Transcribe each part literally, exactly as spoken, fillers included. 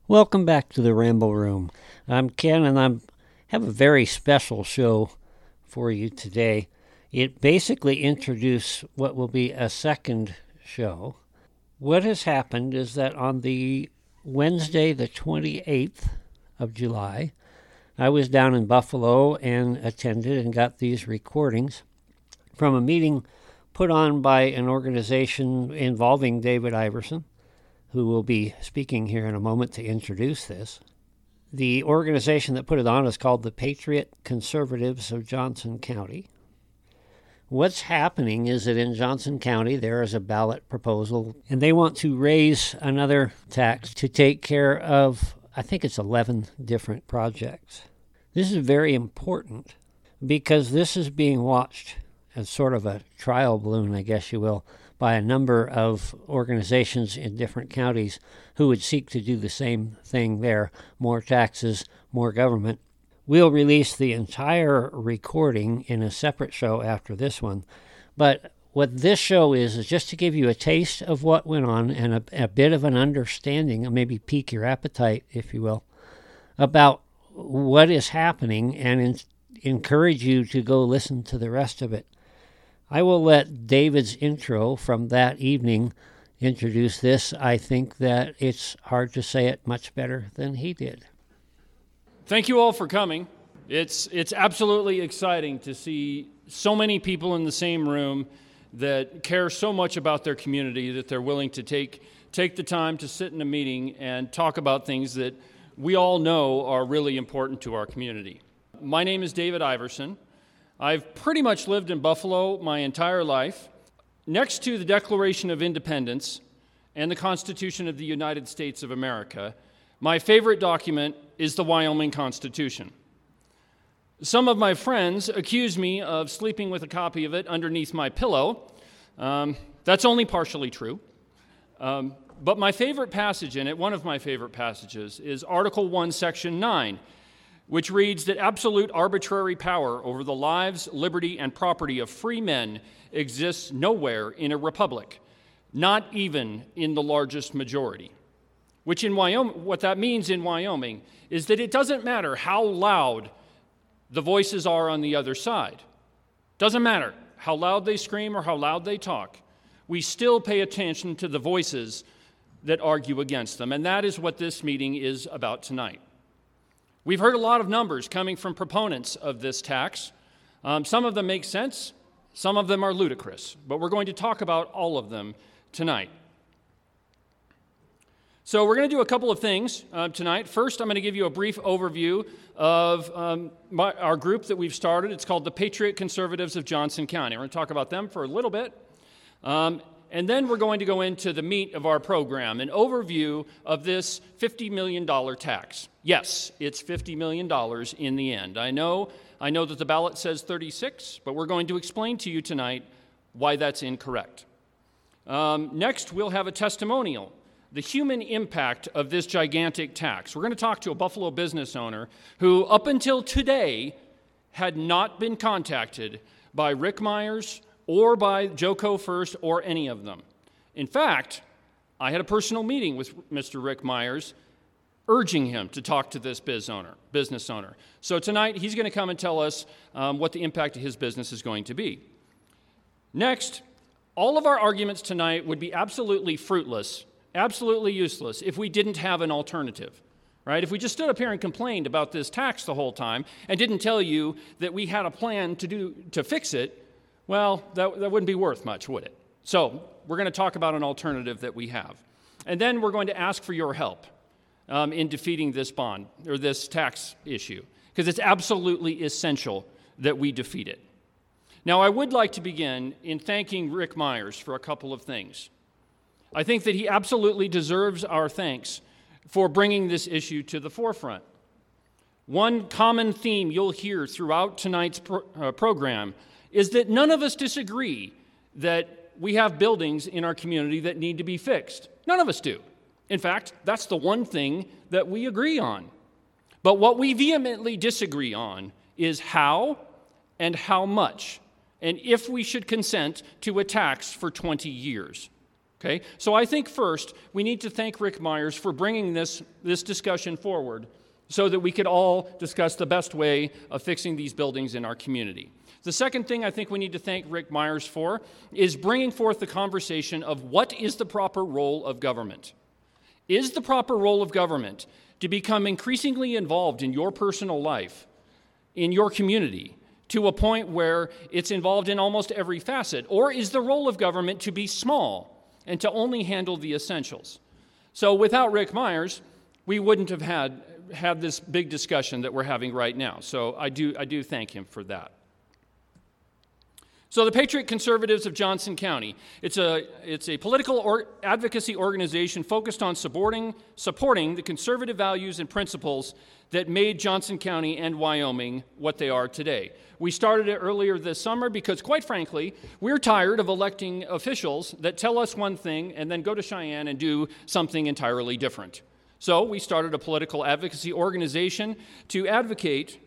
Welcome back to the Ramble Room. I'm Ken, and I have a very special show for you today. It basically introduces what will be a second show. What has happened is that on the Wednesday, the twenty-eighth of July, I was down in Buffalo and attended and got these recordings from a meeting put on by an organization involving David Iverson, who will be speaking here in a moment to introduce this. The organization that put it on is called the Patriot Conservatives of Johnson County. What's happening is that in Johnson County there is a ballot proposal, and they want to raise another tax to take care of, I think it's eleven different projects. This is very important because this is being watched as sort of a trial balloon, I guess you will, by a number of organizations in different counties who would seek to do the same thing there, more taxes, more government. We'll release the entire recording in a separate show after this one, but what this show is is just to give you a taste of what went on and a, a bit of an understanding, and maybe pique your appetite, if you will, about what is happening and in, encourage you to go listen to the rest of it. I will let David's intro from that evening introduce this. I think that it's hard to say it much better than he did. Thank you all for coming. It's it's absolutely exciting to see so many people in the same room that care so much about their community that they're willing to take take the time to sit in a meeting and talk about things that we all know are really important to our community. My name is David Iverson. I've pretty much lived in Buffalo my entire life. Next to the Declaration of Independence and the Constitution of the United States of America, my favorite document is the Wyoming Constitution. Some of my friends accuse me of sleeping with a copy of it underneath my pillow. Um, that's only partially true. Um, but my favorite passage in it, one of my favorite passages, is Article one, Section nine, which reads that absolute arbitrary power over the lives, liberty, and property of free men exists nowhere in a republic, not even in the largest majority. Which in Wyoming, what that means in Wyoming is that it doesn't matter how loud the voices are on the other side. Doesn't matter how loud they scream or how loud they talk. We still pay attention to the voices that argue against them, and that is what this meeting is about tonight. We've heard a lot of numbers coming from proponents of this tax. Um, some of them make sense, some of them are ludicrous, but we're going to talk about all of them tonight. So we're going to do a couple of things uh, tonight. First, I'm going to give you a brief overview of um, my, our group that we've started. It's called the Patriot Conservatives of Johnson County. We're going to talk about them for a little bit. Um, And then we're going to go into the meat of our program, an overview of this fifty million dollars tax. Yes, it's fifty million dollars in the end. I know, I know that the ballot says thirty-six, but we're going to explain to you tonight why that's incorrect. Um, next, we'll have a testimonial, the human impact of this gigantic tax. We're going to talk to a Buffalo business owner who, up until today, had not been contacted by Rick Myers or by Joco First, or any of them. In fact, I had a personal meeting with Mister Rick Myers, urging him to talk to this biz owner, business owner. So tonight, he's going to come and tell us um, what the impact of his business is going to be. Next, all of our arguments tonight would be absolutely fruitless, absolutely useless, if we didn't have an alternative. Right? If we just stood up here and complained about this tax the whole time and didn't tell you that we had a plan to do to fix it, well, that, that wouldn't be worth much, would it? So we're going to talk about an alternative that we have. And then we're going to ask for your help um, in defeating this bond, or this tax issue, because it's absolutely essential that we defeat it. Now, I would like to begin in thanking Rick Myers for a couple of things. I think that he absolutely deserves our thanks for bringing this issue to the forefront. One common theme you'll hear throughout tonight's pro- uh, program is that none of us disagree that we have buildings in our community that need to be fixed. None of us do. In fact, that's the one thing that we agree on. But what we vehemently disagree on is how and how much, and if we should consent to a tax for twenty years. Okay, so I think first we need to thank Rick Myers for bringing this, this discussion forward so that we could all discuss the best way of fixing these buildings in our community. The second thing I think we need to thank Rick Myers for is bringing forth the conversation of what is the proper role of government. Is the proper role of government to become increasingly involved in your personal life, in your community, to a point where it's involved in almost every facet? Or is the role of government to be small and to only handle the essentials? So without Rick Myers, we wouldn't have had, had this big discussion that we're having right now. So I do, I do thank him for that. So the Patriot Conservatives of Johnson County, it's a, it's a political or advocacy organization focused on supporting, supporting the conservative values and principles that made Johnson County and Wyoming what they are today. We started it earlier this summer because, quite frankly, we're tired of electing officials that tell us one thing and then go to Cheyenne and do something entirely different. So we started a political advocacy organization to advocate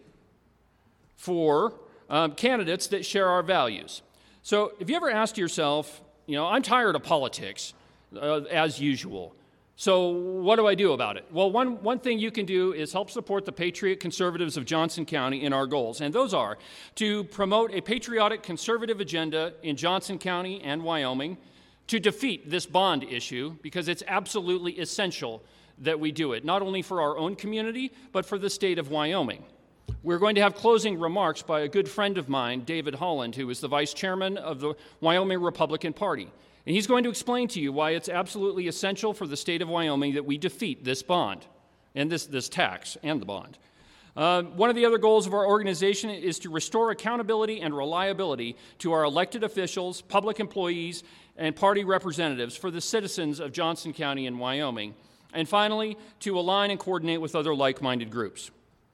for Um, candidates that share our values. So if you ever asked yourself, you know, I'm tired of politics, uh, as usual, so what do I do about it? Well, one, one thing you can do is help support the Patriot Conservatives of Johnson County in our goals, and those are to promote a patriotic conservative agenda in Johnson County and Wyoming, to defeat this bond issue, because it's absolutely essential that we do it, not only for our own community, but for the state of Wyoming. We're going to have closing remarks by a good friend of mine, David Holland, who is the vice chairman of the Wyoming Republican Party. And he's going to explain to you why it's absolutely essential for the state of Wyoming that we defeat this bond, and this, this tax and the bond. Uh, one of the other goals of our organization is to restore accountability and reliability to our elected officials, public employees, and party representatives for the citizens of Johnson County and Wyoming. And finally, to align and coordinate with other like-minded groups.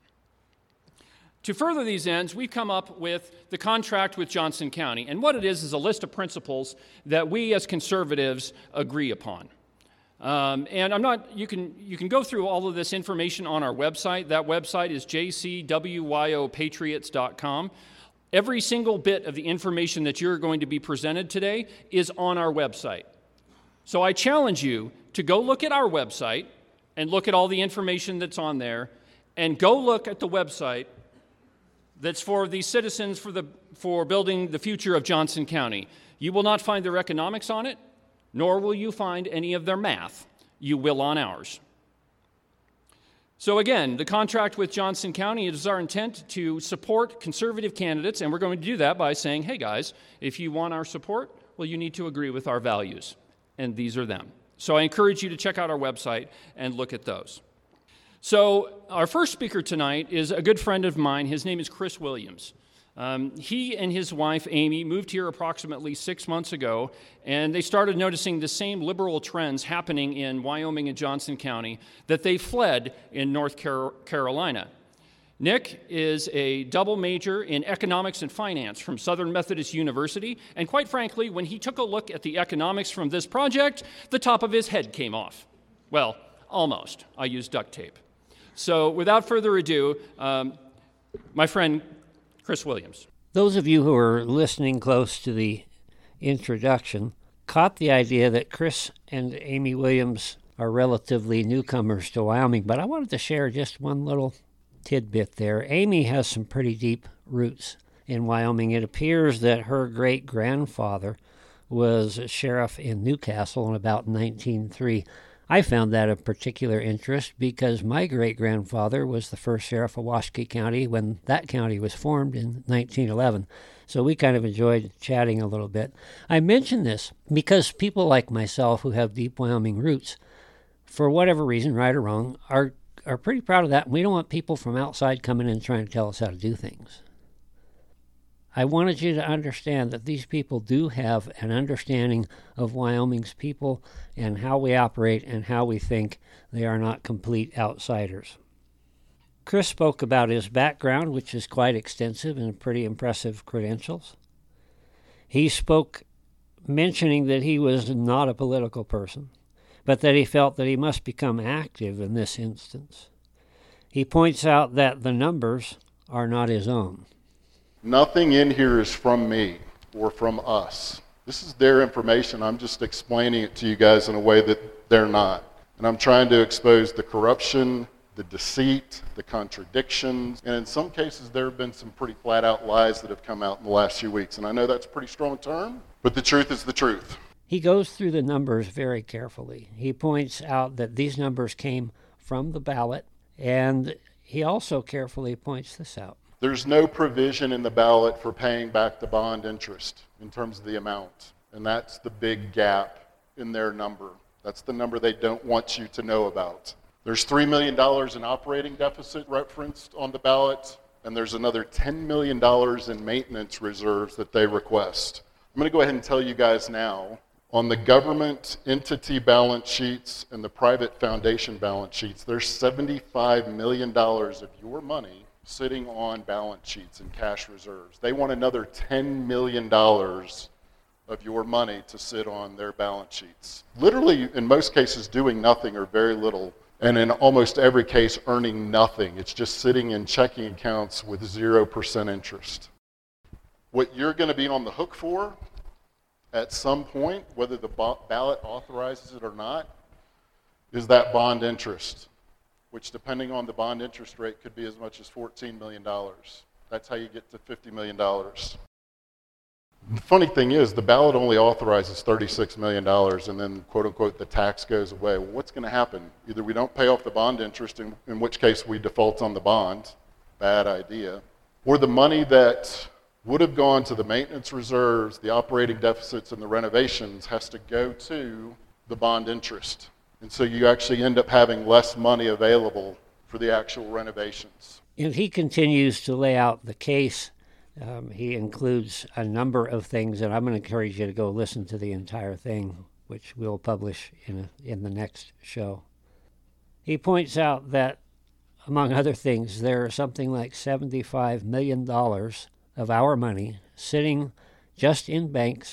To further these ends, we've come up with the contract with Johnson County, and what it is is a list of principles that we as conservatives agree upon. Um, and I'm not, you can, you can go through all of this information on our website. That website is j c w y o patriots dot com. Every single bit of the information that you're going to be presented today is on our website. So I challenge you to go look at our website and look at all the information that's on there, and go look at the website that's for the citizens for, the, for building the future of Johnson County. You will not find their economics on it, nor will you find any of their math. You will on ours. So again, the contract with Johnson County, it is our intent to support conservative candidates, and we're going to do that by saying, hey guys, if you want our support, well, you need to agree with our values, and these are them. So I encourage you to check out our website and look at those. So our first speaker tonight is a good friend of mine. His name is Chris Williams. Um, he and his wife, Amy, moved here approximately six months ago, and they started noticing the same liberal trends happening in Wyoming and Johnson County that they fled in North Car- Carolina. Nick is a double major in economics and finance from Southern Methodist University, and quite frankly, when he took a look at the economics from this project, the top of his head came off. Well, almost. I used duct tape. So without further ado, um, my friend Chris Williams. Those of you who are listening close to the introduction caught the idea that Chris and Amy Williams are relatively newcomers to Wyoming, but I wanted to share just one little tidbit there. Amy has some pretty deep roots in Wyoming. It appears that her great-grandfather was a sheriff in Newcastle in about nineteen oh three. I found that of particular interest because my great-grandfather was the first sheriff of Washakie County when that county was formed in nineteen eleven. So we kind of enjoyed chatting a little bit. I mention this because people like myself who have deep Wyoming roots, for whatever reason, right or wrong, are, are pretty proud of that. We don't want people from outside coming in and trying to tell us how to do things. I wanted you to understand that these people do have an understanding of Wyoming's people and how we operate and how we think. They are not complete outsiders. Chris spoke about his background, which is quite extensive and pretty impressive credentials. He spoke mentioning that he was not a political person, but that he felt that he must become active in this instance. He points out that the numbers are not his own. Nothing in here is from me or from us. This is their information. I'm just explaining it to you guys in a way that they're not. And I'm trying to expose the corruption, the deceit, the contradictions, and in some cases there have been some pretty flat out lies that have come out in the last few weeks. And I know that's a pretty strong term, but the truth is the truth. He goes through the numbers very carefully. He points out that these numbers came from the ballot, and he also carefully points this out. There's no provision in the ballot for paying back the bond interest in terms of the amount, and that's the big gap in their number. That's the number they don't want you to know about. There's three million dollars in operating deficit referenced on the ballot, and there's another ten million dollars in maintenance reserves that they request. I'm going to go ahead and tell you guys now, on the government entity balance sheets and the private foundation balance sheets, there's seventy-five million dollars of your money sitting on balance sheets and cash reserves. They want another ten million dollars of your money to sit on their balance sheets. Literally, in most cases, doing nothing or very little, and in almost every case, earning nothing. It's just sitting in checking accounts with zero percent interest. What you're going to be on the hook for at some point, whether the ballot authorizes it or not, is that bond interest, which depending on the bond interest rate could be as much as fourteen million dollars. That's how you get to fifty million dollars. The funny thing is, the ballot only authorizes thirty-six million dollars, and then, quote unquote, the tax goes away. Well, what's going to happen? Either we don't pay off the bond interest, in, in which case we default on the bond, bad idea, or the money that would have gone to the maintenance reserves, the operating deficits, and the renovations has to go to the bond interest. And so you actually end up having less money available for the actual renovations. And he continues to lay out the case. Um, he includes a number of things, and I'm going to encourage you to go listen to the entire thing, which we'll publish in, a, in the next show. He points out that, among other things, there are something like seventy-five million dollars of our money sitting just in banks,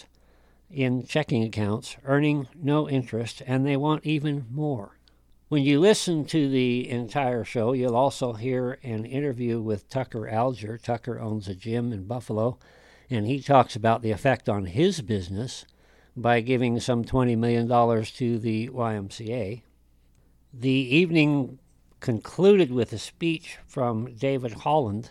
in checking accounts, earning no interest, and they want even more. When you listen to the entire show, you'll also hear an interview with Tucker Alger. Tucker owns a gym in Buffalo, and he talks about the effect on his business by giving some twenty million dollars to the Y M C A. The evening concluded with a speech from David Holland,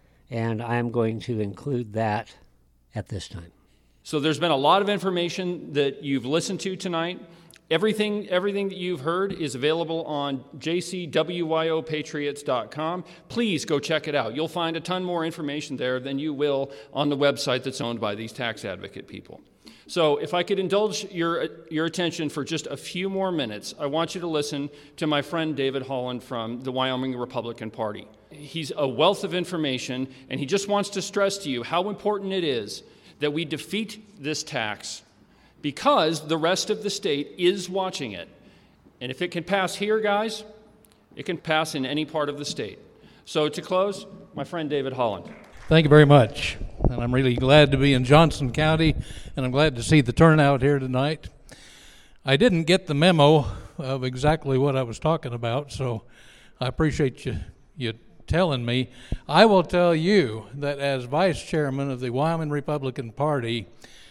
and I'm going to include that at this time. So there's been a lot of information that you've listened to tonight. Everything, everything that you've heard is available on j c w y o patriots dot com. Please go check it out. You'll find a ton more information there than you will on the website that's owned by these tax advocate people. So if I could indulge your, your attention for just a few more minutes, I want you to listen to my friend David Holland from the Wyoming Republican Party. He's a wealth of information, and he just wants to stress to you how important it is that we defeat this tax, because the rest of the state is watching it. And if it can pass here, guys, it can pass in any part of the state. So to close, my friend David Holland. Thank you very much. And I'm really glad to be in Johnson County, and I'm glad to see the turnout here tonight. I didn't get the memo of exactly what I was talking about, so I appreciate you, you telling me. I will tell you that as vice chairman of the Wyoming Republican Party,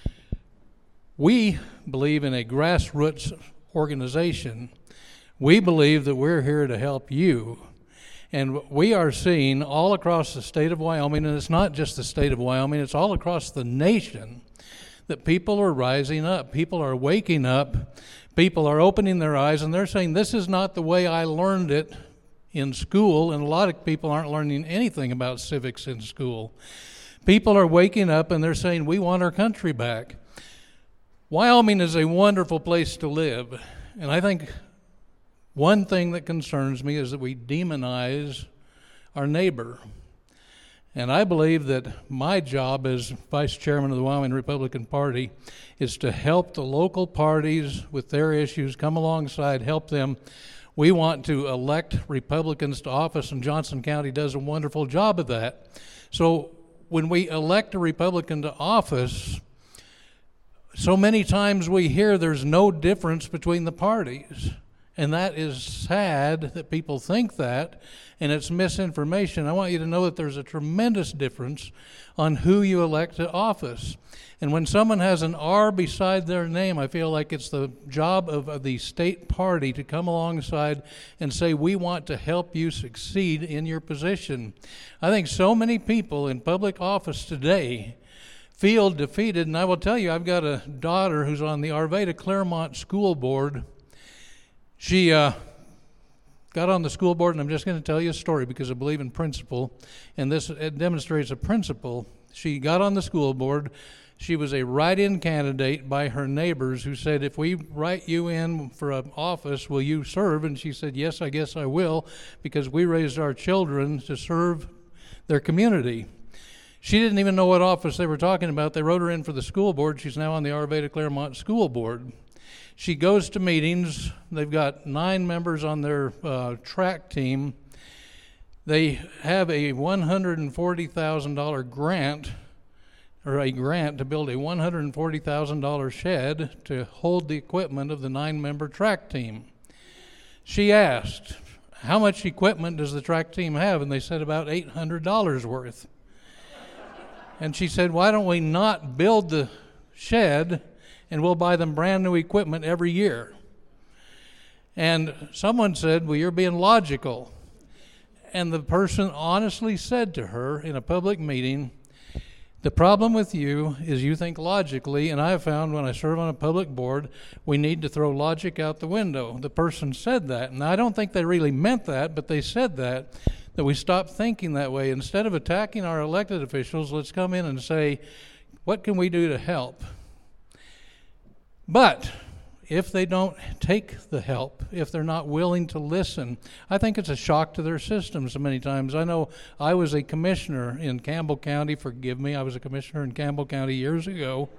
we believe in a grassroots organization. We believe that we're here to help you. And we are seeing all across the state of Wyoming, and it's not just the state of Wyoming, it's all across the nation, that people are rising up. People are waking up. People are opening their eyes, and they're saying, this is not the way I learned it in school, and a lot of people aren't learning anything about civics in school. People are waking up, and they're saying, we want our country back. Wyoming is a wonderful place to live, and I think one thing that concerns me is that we demonize our neighbor. And I believe that my job as vice chairman of the Wyoming Republican Party is to help the local parties with their issues, come alongside, help them. We want to elect Republicans to office, and Johnson County does a wonderful job of that. So when we elect a Republican to office, so many times we hear there's no difference between the parties. And that is sad that people think that, and it's misinformation. I want you to know that there's a tremendous difference on who you elect to office. And when someone has an R beside their name, I feel like it's the job of, of the state party to come alongside and say, we want to help you succeed in your position. I think so many people in public office today feel defeated, and I will tell you, I've got a daughter who's on the Arvada Claremont School Board. She uh, got on the school board, and I'm just going to tell you a story because I believe in principle, and this it demonstrates a principle. She got on the school board. She was a write-in candidate by her neighbors who said, if we write you in for an office, will you serve? And she said, yes, I guess I will, because we raised our children to serve their community. She didn't even know what office they were talking about. They wrote her in for the school board. She's now on the Arvada Claremont School Board. She goes to meetings. They've got nine members on their uh, track team. They have a one hundred forty thousand dollars grant, or a grant to build a one hundred forty thousand dollars shed to hold the equipment of the nine-member track team. She asked, how much equipment does the track team have? And they said about eight hundred dollars worth. And she said, why don't we not build the shed and we'll buy them brand new equipment every year? And someone said, well, you're being logical. And the person honestly said to her in a public meeting, the problem with you is you think logically, and I have found when I serve on a public board, we need to throw logic out the window. The person said that, and I don't think they really meant that, but they said that, that we stop thinking that way. Instead of attacking our elected officials, let's come in and say, what can we do to help? But if they don't take the help, if they're not willing to listen, I think it's a shock to their systems many times. I know I was a commissioner in Campbell County. Forgive me, I was a commissioner in Campbell County years ago.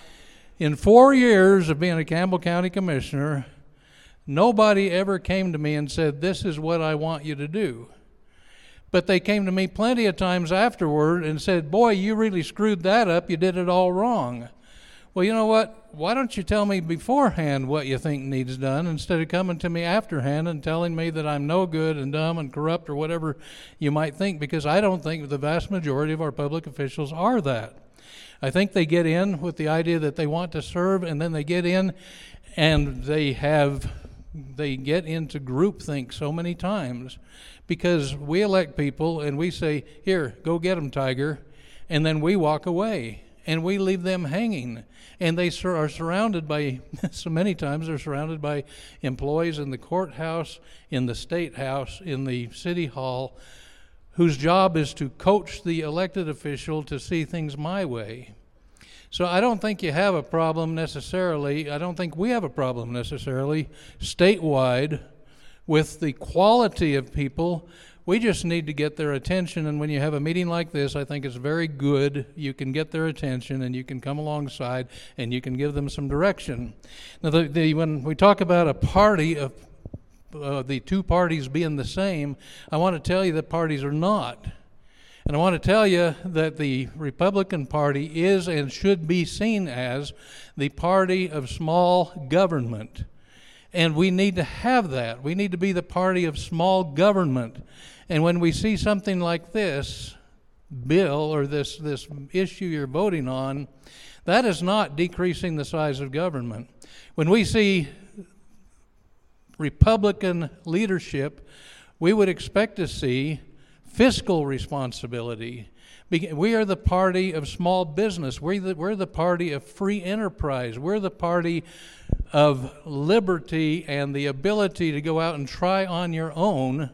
In four years of being a Campbell County commissioner, nobody ever came to me and said, this is what I want you to do. But they came to me plenty of times afterward and said, boy, you really screwed that up. You did it all wrong. Well, you know what? Why don't you tell me beforehand what you think needs done instead of coming to me afterhand and telling me that I'm no good and dumb and corrupt or whatever you might think, because I don't think the vast majority of our public officials are that. I think they get in with the idea that they want to serve, and then they get in and they have they get into groupthink so many times because we elect people and we say, here, go get them, Tiger, and then we walk away. And we leave them hanging. And they sur- are surrounded by, so many times they're surrounded by employees in the courthouse, in the state house, in the city hall, whose job is to coach the elected official to see things my way. So I don't think you have a problem necessarily, I don't think we have a problem necessarily statewide with the quality of people. We just need to get their attention, and when you have a meeting like this, I think it's very good. You can get their attention, and you can come alongside, and you can give them some direction. Now, the, the, when we talk about a party of uh, the two parties being the same, I want to tell you that parties are not. And I want to tell you that the Republican Party is and should be seen as the party of small government. And we need to have that. We need to be the party of small government. And when we see something like this bill or this, this issue you're voting on, that is not decreasing the size of government. When we see Republican leadership, we would expect to see fiscal responsibility. We are the party of small business. We're the, we're the party of free enterprise. We're the party of liberty and the ability to go out and try on your own.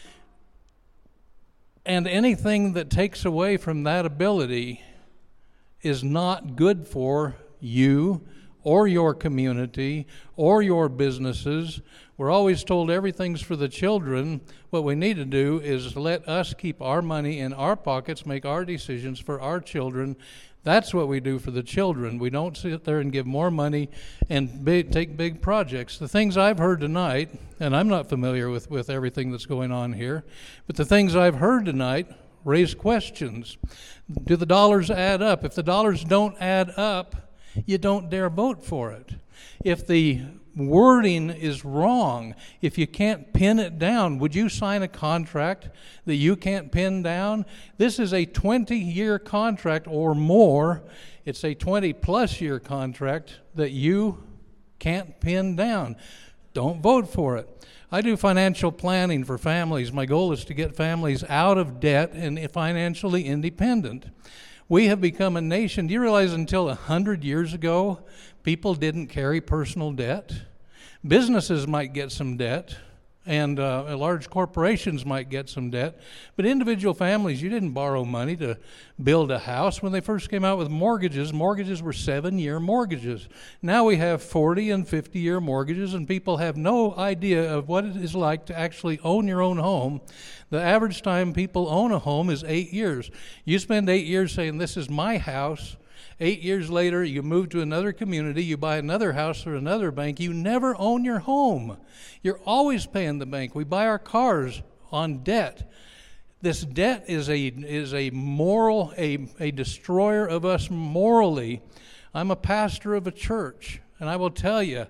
And anything that takes away from that ability is not good for you or your community or your businesses. We're always told everything's for the children. What we need to do is let us keep our money in our pockets, make our decisions for our children. That's what we do for the children. We don't sit there and give more money and big, take big projects. The things I've heard tonight, and I'm not familiar with, with everything that's going on here, but the things I've heard tonight raise questions. Do the dollars add up? If the dollars don't add up, you don't dare vote for it. If the wording is wrong. If you can't pin it down, would you sign a contract that you can't pin down? This is a twenty-year contract or more. It's a twenty-plus year contract that you can't pin down. Don't vote for it. I do financial planning for families. My goal is to get families out of debt and financially independent. We have become a nation. Do you realize until one hundred years ago, people didn't carry personal debt? Businesses might get some debt, and uh, large corporations might get some debt, but individual families, you didn't borrow money to build a house. When they first came out with mortgages, mortgages were seven-year mortgages. Now we have forty and fifty-year mortgages, and people have no idea of what it is like to actually own your own home. The average time people own a home is eight years. You spend eight years saying, this is my house. Eight years later, you move to another community, you buy another house or another bank. You never own your home. You're always paying the bank. We buy our cars on debt. This debt is a is a moral, a, a destroyer of us morally. I'm a pastor of a church, and I will tell you,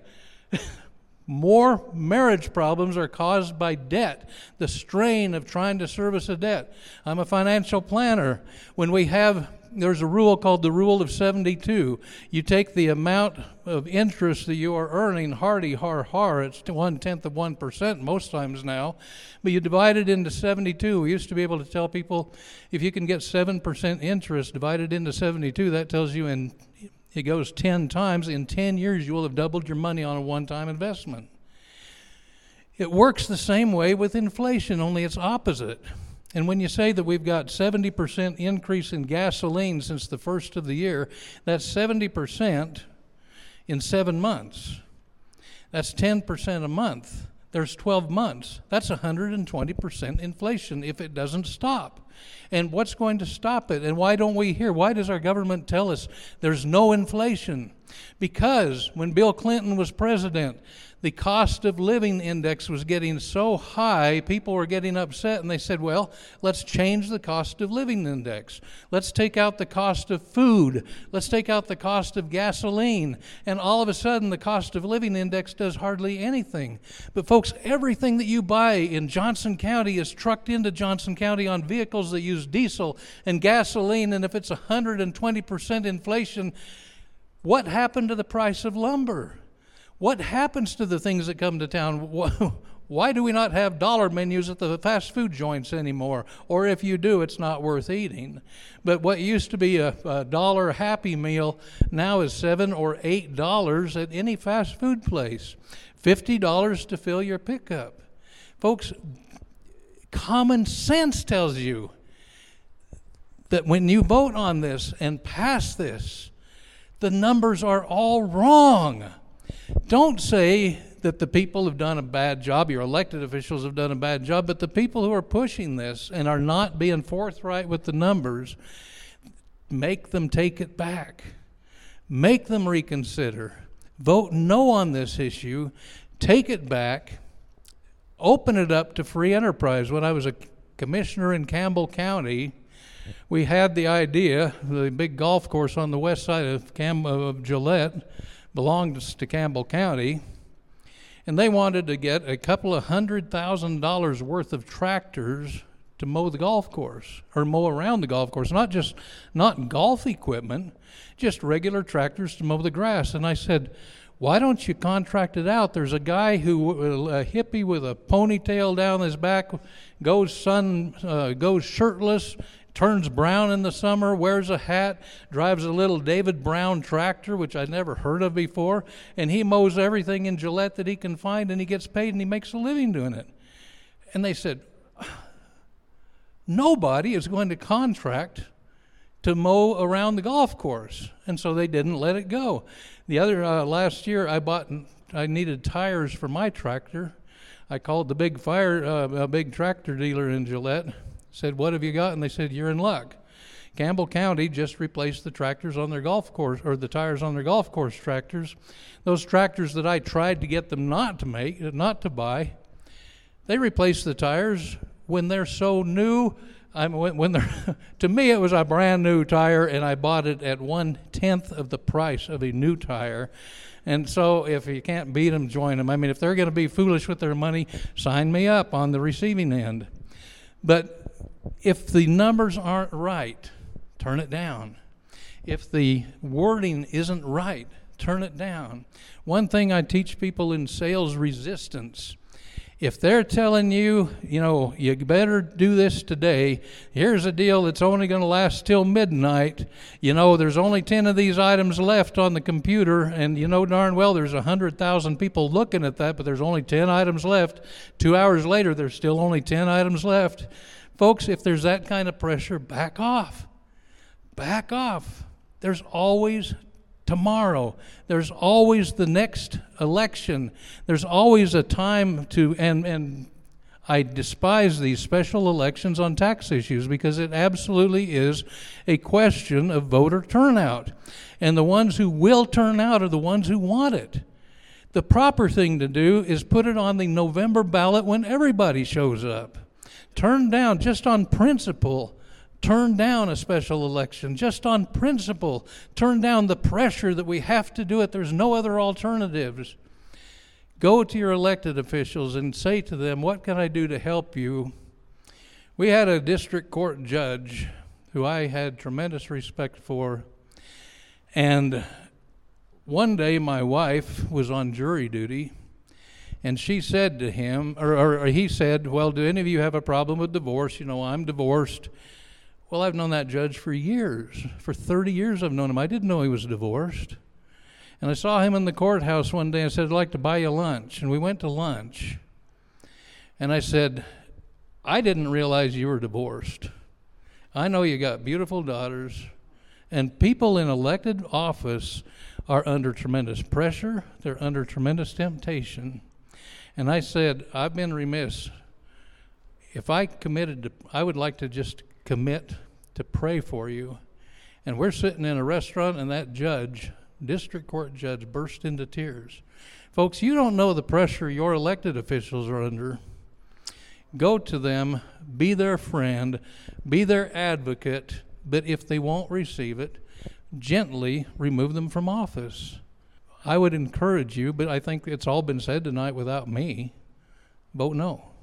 more marriage problems are caused by debt, the strain of trying to service a debt. I'm a financial planner. When we have, there's a rule called the Rule of seventy-two. You take the amount of interest that you are earning, hardy, har, har, it's one-tenth of one percent most times now, but you divide it into seventy-two. We used to be able to tell people, if you can get seven percent interest divided into seventy-two, that tells you in it goes ten times. In ten years, you will have doubled your money on a one-time investment. It works the same way with inflation, only it's opposite. And when you say that we've got seventy percent increase in gasoline since the first of the year, that's seventy percent in seven months. That's ten percent a month. There's twelve months. That's one hundred twenty percent inflation if it doesn't stop. And what's going to stop it? And why don't we hear? Why does our government tell us there's no inflation? Because when Bill Clinton was president, the cost of living index was getting so high, people were getting upset, and they said, well, let's change the cost of living index. Let's take out the cost of food. Let's take out the cost of gasoline. And all of a sudden, the cost of living index does hardly anything. But folks, everything that you buy in Johnson County is trucked into Johnson County on vehicles that use diesel and gasoline, and if it's one hundred twenty percent inflation, what happened to the price of lumber? What happens to the things that come to town? Why do we not have dollar menus at the fast food joints anymore? Or if you do, it's not worth eating. But what used to be a, a dollar Happy Meal now is seven or eight dollars at any fast food place. Fifty dollars to fill your pickup. Folks, common sense tells you that when you vote on this and pass this, the numbers are all wrong. Don't say that the people have done a bad job, your elected officials have done a bad job, but the people who are pushing this and are not being forthright with the numbers, make them take it back. Make them reconsider. Vote no on this issue. Take it back. Open it up to free enterprise. When I was a commissioner in Campbell County, we had the idea, the big golf course on the west side of, Cam- of Gillette belongs to Campbell County, and they wanted to get a couple of hundred thousand dollars worth of tractors to mow the golf course, or mow around the golf course, not just, not golf equipment, just regular tractors to mow the grass. And I said, why don't you contract it out? There's a guy who, a hippie with a ponytail down his back, goes sun, uh, goes shirtless, turns brown in the summer, wears a hat, drives a little David Brown tractor, which I'd never heard of before, and he mows everything in Gillette that he can find, and he gets paid, and he makes a living doing it. And they said, nobody is going to contract to mow around the golf course, and so they didn't let it go. The other, uh, last year, I bought, I needed tires for my tractor. I called the big fire, uh, a big tractor dealer in Gillette, said, what have you got? And they said, you're in luck. Campbell County just replaced the tractors on their golf course, or the tires on their golf course tractors. Those tractors that I tried to get them not to make, not to buy, they replaced the tires when they're so new, I when, when they're, to me, it was a brand new tire, and I bought it at one tenth of the price of a new tire. And so, if you can't beat them, join them. I mean, if they're going to be foolish with their money, sign me up on the receiving end. But if the numbers aren't right, turn it down. If the wording isn't right, turn it down. One thing I teach people in sales resistance: if they're telling you, you know, you better do this today, here's a deal that's only going to last till midnight, you know, there's only ten of these items left on the computer, and you know darn well there's one hundred thousand people looking at that, but there's only ten items left. Two hours later, there's still only ten items left. Folks, if there's that kind of pressure, back off. Back off. There's always tomorrow. There's always the next election. There's always a time to, and, and I despise these special elections on tax issues because it absolutely is a question of voter turnout. And the ones who will turn out are the ones who want it. The proper thing to do is put it on the November ballot when everybody shows up. Turn down, just on principle, turn down a special election, just on principle. Turn down the pressure that we have to do it. There's no other alternatives. Go to your elected officials and say to them, what can I do to help you? We had a district court judge who I had tremendous respect for, and one day my wife was on jury duty, and she said to him, or, or, or he said, well, do any of you have a problem with divorce? You know, I'm divorced. Well, I've known that judge for years. For thirty years I've known him. I didn't know he was divorced. And I saw him in the courthouse one day and said, I'd like to buy you lunch. And we went to lunch. And I said, I didn't realize you were divorced. I know you got beautiful daughters. And people in elected office are under tremendous pressure. They're under tremendous temptation. And I said, I've been remiss. If I committed to, I would like to just commit to pray for you. And we're sitting in a restaurant, and that judge, district court judge, burst into tears. Folks, you don't know the pressure your elected officials are under. Go to them, be their friend, be their advocate, but if they won't receive it, gently remove them from office. I would encourage you, but I think it's all been said tonight without me. Vote no.